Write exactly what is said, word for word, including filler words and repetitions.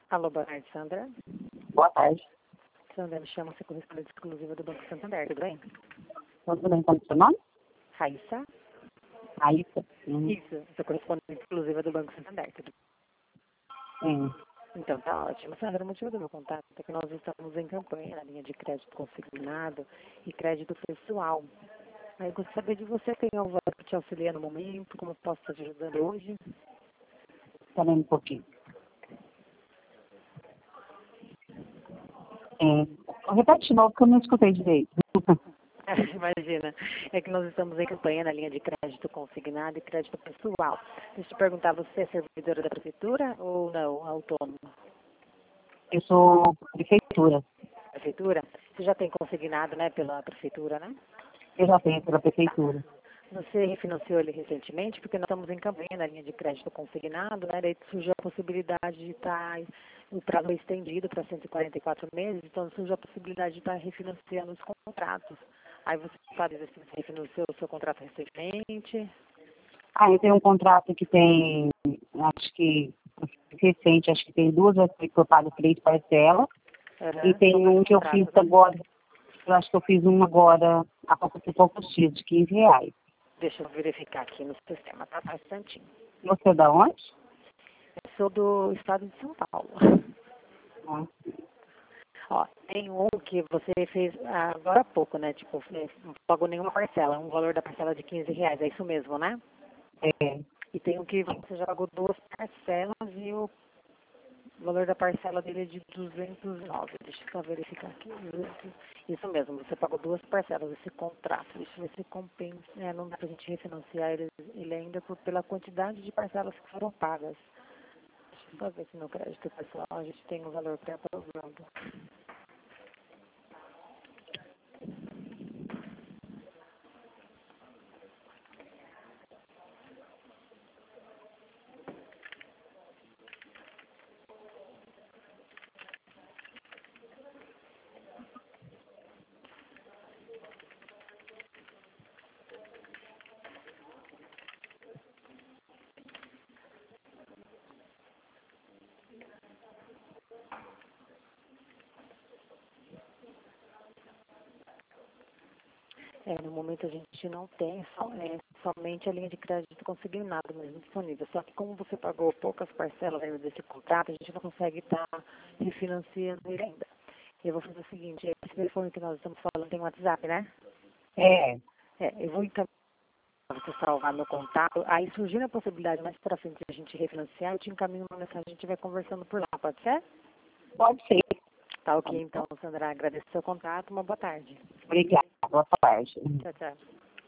Alô, boa tarde, Sandra. Boa tarde. Sandra, me chama, você correspondente exclusiva do Banco Santander, tudo bem? Tudo bem, como é o seu nome? Raíssa? Raíssa. Hum. Isso, sou correspondente exclusiva do Banco Santander, tudo bem? Hum. Então, tá ótimo. Sandra, o motivo do meu contato é que nós estamos em campanha na linha de crédito consignado e crédito pessoal. Aí eu gostaria de saber de você, tem algo que te auxilia no momento, como eu posso estar te ajudando hoje? Espera aí um pouquinho. É, repete de novo, que eu não escutei direito. Desculpa. Imagina, é que nós estamos em campanha na linha de crédito consignado e crédito pessoal. Deixa eu te perguntar, você é servidora da prefeitura ou não, autônoma? Eu sou prefeitura. Prefeitura? Você já tem consignado, né, pela prefeitura, né? Eu já tenho pela prefeitura. Você refinanciou ele recentemente, porque nós estamos em campanha na linha de crédito consignado, né? Daí surgiu a possibilidade de estar, o prazo foi estendido para cento e quarenta e quatro meses, então surgiu a possibilidade de estar refinanciando os contratos. Aí você sabe se você refinanciou o seu contrato recentemente. Ah, eu tenho um contrato que tem, acho que, recente, acho que tem duas vezes que eu pago três parcelas. Uhum, E tem são dois um que eu fiz contratos, né? agora, eu acho que eu fiz um agora, há pouco, por poucos dias, de quinze reais. Deixa eu verificar aqui no sistema, tá? Só um instantinho. Você é da onde? Eu sou do estado de São Paulo. Ah, Ó, tem um que você fez agora há pouco, né? Tipo, não pagou nenhuma parcela, um valor da parcela de quinze reais, é isso mesmo, né? é. E tem um que você já pagou duas parcelas e o valor da parcela dele é de duzentos e nove. Deixa eu só verificar aqui. Isso mesmo, você pagou duas parcelas desse contrato. Deixa eu ver se compensa. É, não dá pra gente refinanciar ele, ele ainda por, pela quantidade de parcelas que foram pagas. Deixa eu só ver se no crédito pessoal a gente tem o valor pré-aprovado. É, no momento a gente não tem só, é, somente a linha de crédito consignado mesmo disponível. Só que como você pagou poucas parcelas ainda desse contrato, a gente não consegue estar refinanciando ele ainda. Eu vou fazer o seguinte, esse telefone que nós estamos falando tem um WhatsApp, né? É. É, eu vou então você salvar meu contato. Aí surgindo a possibilidade mais para frente de a gente refinanciar, eu te encaminho uma mensagem, a gente vai conversando por lá, pode ser? Pode ser. Tá ok, então, Sandra, agradeço o seu contato, uma boa tarde. Obrigada. Boa tarde. Tchau, tchau.